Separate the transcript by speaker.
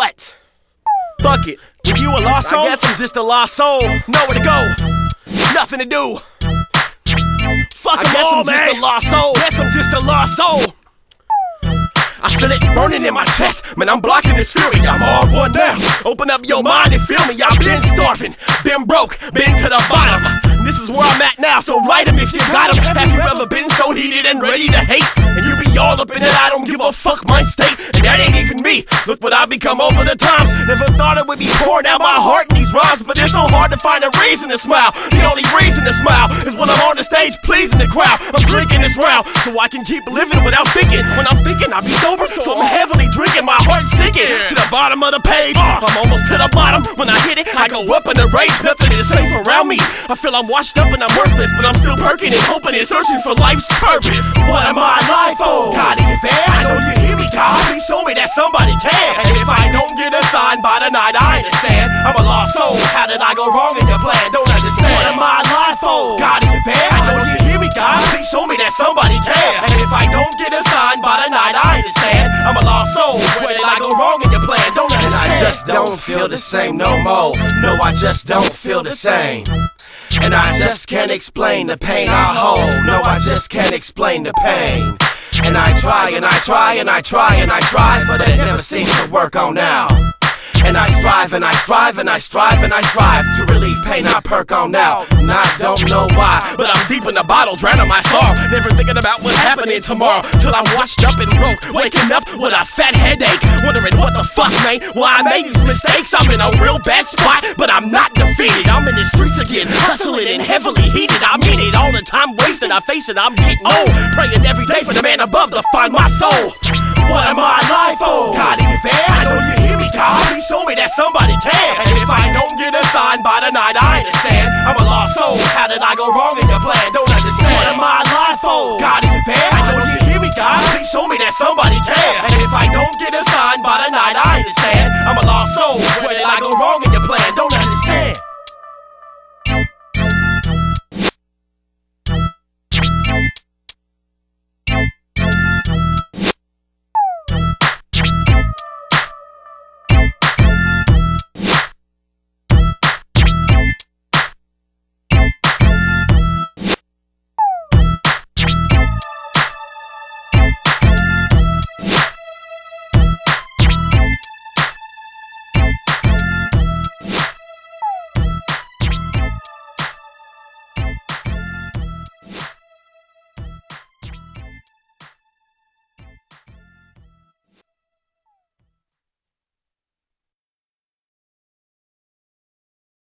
Speaker 1: what? Fuck it. Were you a lost soul? I guess I'm just a lost soul. Nowhere to go. Nothing to do. Fuck them all, man. I guess I'm just a lost soul. Guess I'm just a lost soul. I feel it burning in my chest. Man, I'm blocking this fury. I'm all one now. Open up your mind and feel me. I've been starving, been broke, been to the bottom. This is where I'm at now, so write 'em if you got 'em. Have you ever been so heated and ready to hate? And you be all up in it, I don't give a fuck mind state. And that ain't even me. Look what I've become over the times. Never thought it would be pouring out my heart in these rhymes, but it's so hard to find a reason to smile. The only reason to smile is when I'm on the stage pleasing the crowd. I'm drinking this round so I can keep living without thinking. When I'm thinking, I be sober, so I'm heavily drinking. My heart sinking to the bottom of the page. I'm almost to the bottom. When I hit it, I go up in a rage. Nothing is safe around me. I feel I'm washed up and I'm worthless, but I'm still perking and hoping and searching for life's purpose. What am I alive for? God, are you there? I know you hear me, God. Please show me that somebody can. And if I don't get a sign by the night, I understand. I'm a lost soul. How did I go wrong in your plan? Don't understand. What am I alive for? God, are you there? I know you hear me, God. Please show me that somebody cares. And if I don't get a sign by the night, I understand. I'm a lost soul. Where did I go wrong in your plan? Don't understand. And I just don't feel the same no more. No, I just don't feel the same. And I just can't explain the pain I hold. No, I just can't explain the pain. And I try and I try and I try and I try, but it never seems to work on now. And I strive and I strive and I strive and I strive to relieve pain I perk on now. And I don't know why, but I'm deep in the bottle, drowning my sorrow. Never thinking about what's happening tomorrow, till I'm washed up and broke, waking up with a fat headache, wondering what the fuck, man, why I made these mistakes. I'm in a real bad spot, but I'm not defeated. I'm in the streets again, hustling and heavily heated. I mean it, all the time wasted, I face it, I'm getting old. Praying every day for the man above to find my soul. What am I alive for? God, are you there? I know you hear me, God. Please show me that somebody can. And if I don't get a sign by the night, I understand. I'm a lost soul. How did I go wrong in your plan? Don't understand. What am I alive for? God, are you there? I know you hear me, God. Please show me that somebody cares. And if I don't get a sign by the night, I understand. I'm a lost soul. Where did I go wrong in your plan? Don't understand.